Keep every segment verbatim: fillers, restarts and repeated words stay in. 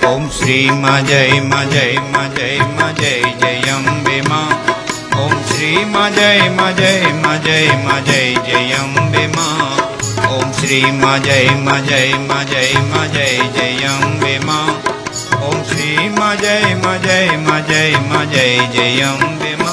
ओम श्री मा जय मा जय मा जय मा जय जय अम्बे मां। ओम श्री मा जय मा जय मा जय मा जय जय अम्बे मां। ओम श्री मा जय मा जय मा जय मा जय जय अम्बे मां। ओम श्री मा जय मा जय मा जय मा जय जय अम्बे मां।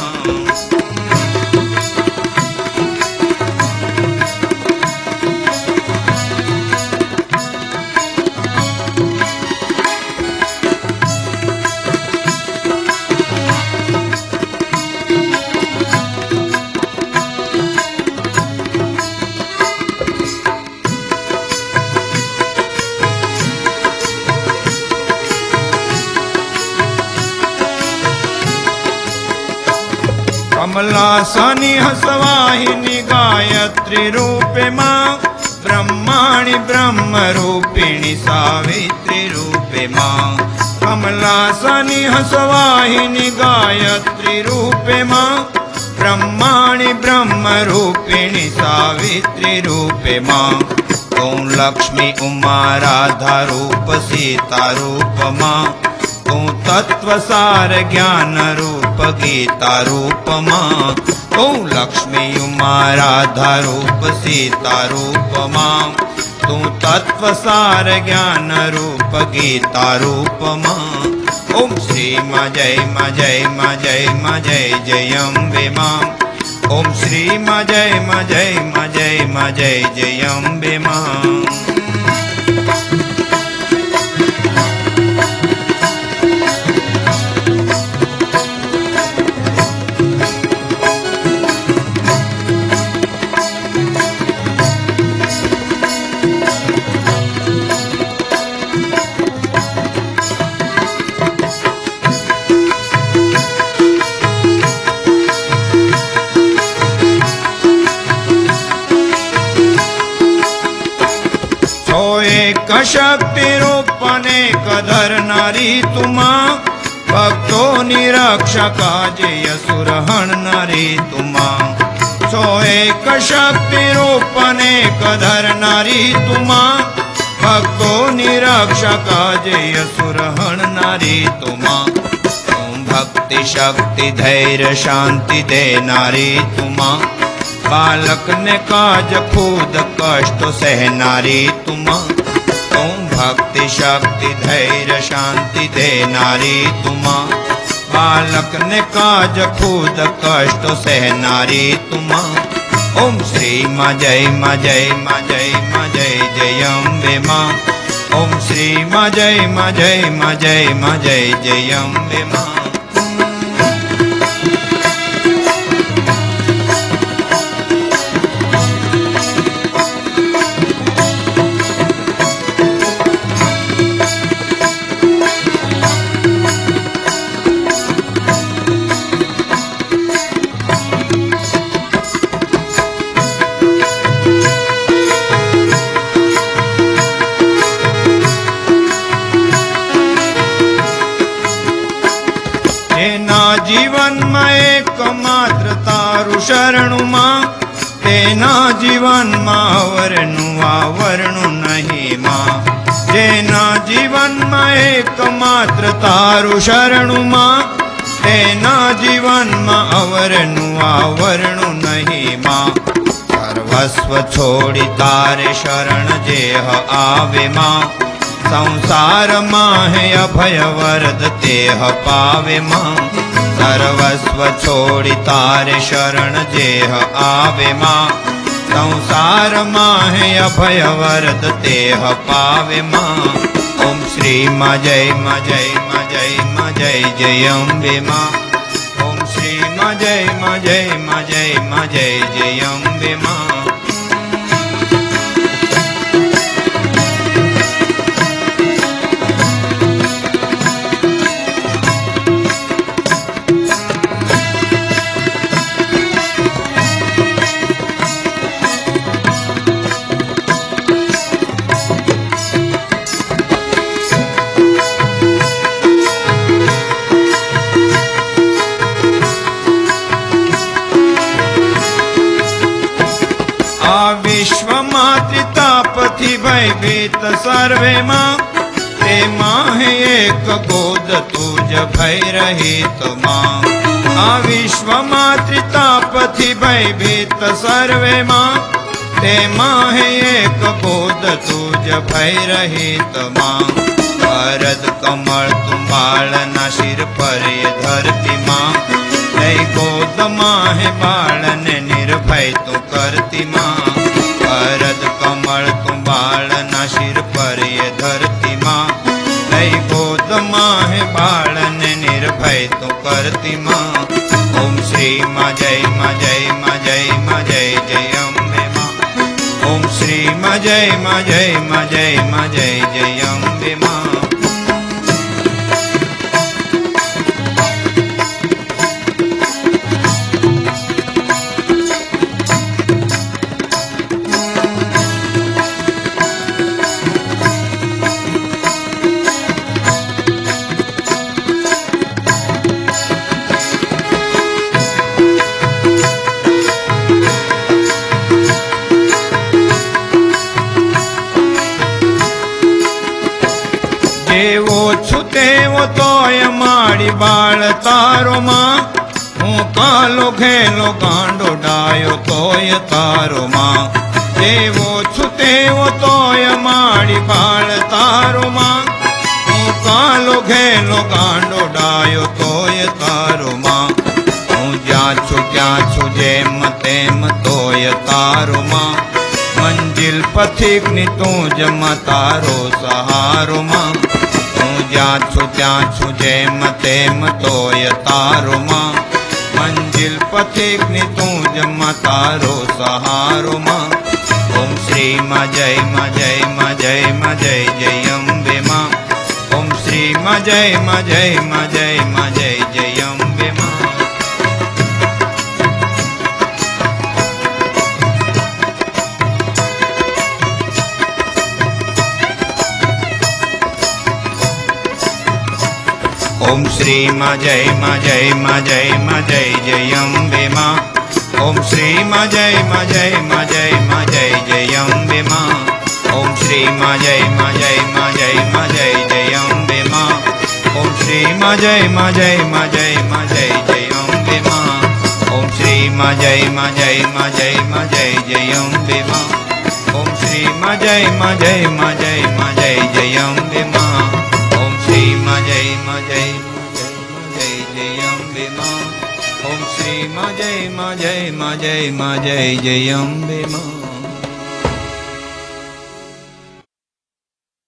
कमलासनि हसवाहिनी गायत्री रूपे मां। ब्रह्माणि ब्रह्म रूपिणी सावित्री रूपे मां। कमलासनि हसवाहिनी गायत्री रूपे मां। ब्रह्माणि ब्रह्म रूपिणी सावित्री रूपे मां। ओं लक्ष्मी उमा राधा रूप सीता रूप मां। तू तत्व सार ज्ञान रूप गीता रूप मां। तू लक्ष्मी उमा राधा रूप सीता रूप मां। तू तत्व सार ज्ञान रूप गीता रूप मां। ओम श्री मा जय मा जय मा जय मा जय जय अम्बे मां। ओम श्री मा जय मा जय मा जय मा जय जय अम्बे मां। शक्ति रूप अनेक धर नारी तुमा। भक्तो निरक्षका जय सुरहण नारी तुमा। सो एक शक्ति रूप अनेक धर नारी तुमा। भक्तो निरक्षका जय सुरहण नारी तुमा। तुम भक्ति शक्ति धैर्य शांति दे नारी तुमा। बालक ने काज खूद कष्ट सह नारी तुमा। भक्ति शक्ति धैर्य शांति दे नारी तुमा। बालक ने काज खूद कष्ट सह नारी तुमा। ओम श्री मा जय मा जय मा जय मा जय जय अम्बे मां। ओम श्री मा जय मा जय मा जय मा जय जय अम्बे मां। जीवन में एकमात्र तारु शरणु मां। तेना जीवन मां वरनु आवरणु नहीं मां। जेना जीवन में एकमात्र तारु शरणु मां। तेना जीवन मां अवरनु आवरणु नहीं मां। सर्वस्व छोड़ी तारे शरण जेह आवे मां। संसार माहे अभय वरद तेह पावे मां। सर्वस्व छोड़ी तारे शरण जेह आवे मां। संसार माहे अभय वरद तेह पावे मां। ओम श्री मा जय मा जय मा जय मा जय जय अम्बे मां। ओम श्री मा जय मा जय मा जय मा जय जय अम्बे मां। विश्व मातृतापति भयभीत सर्वे मां। ते माहे एक गोद तुज भय रहित मां। आ विश्वमा त्रितापथि भयभीत सर्वे मां। ते माहे एक गोद तुज भय रहित मां। वरद कमल तुम्बाळना शिर पर ये धरती मां। लई गोद माहे बाळने निर्भय तू करती मां। वरद कमल तुम्बाळना शिर पर ये धरती मां। लई गोद माहे बाळने निर्भय तू करती मां। ओम श्री मा जय मा जय मा जय मा जय जय अम्बे मां। ओम श्री मा जय मा जय मा जय मा जय जय अम्बे मां। जेवो छु तेवो तोय माड़ी बाळ तारो मां। हूँ कालो घेलो गांडो डायो तोय तारो मां। जेवो छु तेवो तोय माड़ी बाळ तारो मां। हूँ कालो घेलो गांडो डायो तोय तारो मां। हूँ ज्या छु त्या छु जेम तेम तोय तारो मां। मंजिल पथिक नि तू जमा तारो सहारो मां। ज्या छु त्या छु जेम तेम तोय तारो मां। मंजिल पथिक नि तू जमा तारो सहारो मां। ओम श्री मा जय मा जय मा जय मा जय जय अम्बे मां। ओम श्री मा जय मा जय मा जय मा जय जय अम्बे मां। ओम श्री मा जय मा जय मा जय मा जय जय अम्बे मां। ओम श्री मा जय मा जय मा जय मा जय जय अम्बे मां। ओम श्री मा जय मा जय मा जय मा जय जय अम्बे मां। ओम श्री मा जय मा जय मा जय मा जय जय अम्बे मां। ओम श्री मा जय मा जय मा जय मा जय जय अम्बे मां। ओम श्री मा जय मा जय मा जय मा जय जय अम्बे मां। ओम श्री मा जय मा जय जय जय अम्बे मां। ओम श्री मा जय मा जय मा जय मा जय जय अम्बे मां।